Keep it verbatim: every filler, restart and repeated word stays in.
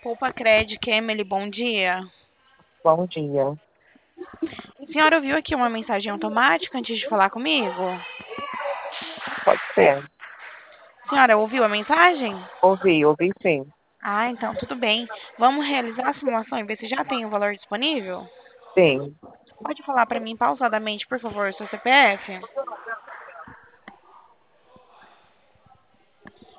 Poupa Cred, Emily, bom dia. Bom dia. A senhora ouviu aqui uma mensagem automática antes de falar comigo? Pode ser. A senhora ouviu a mensagem? Ouvi, ouvi sim. Ah, então tudo bem. Vamos realizar a simulação e ver se já tem o valor disponível? Sim. Pode falar para mim pausadamente, por favor, o seu C P F?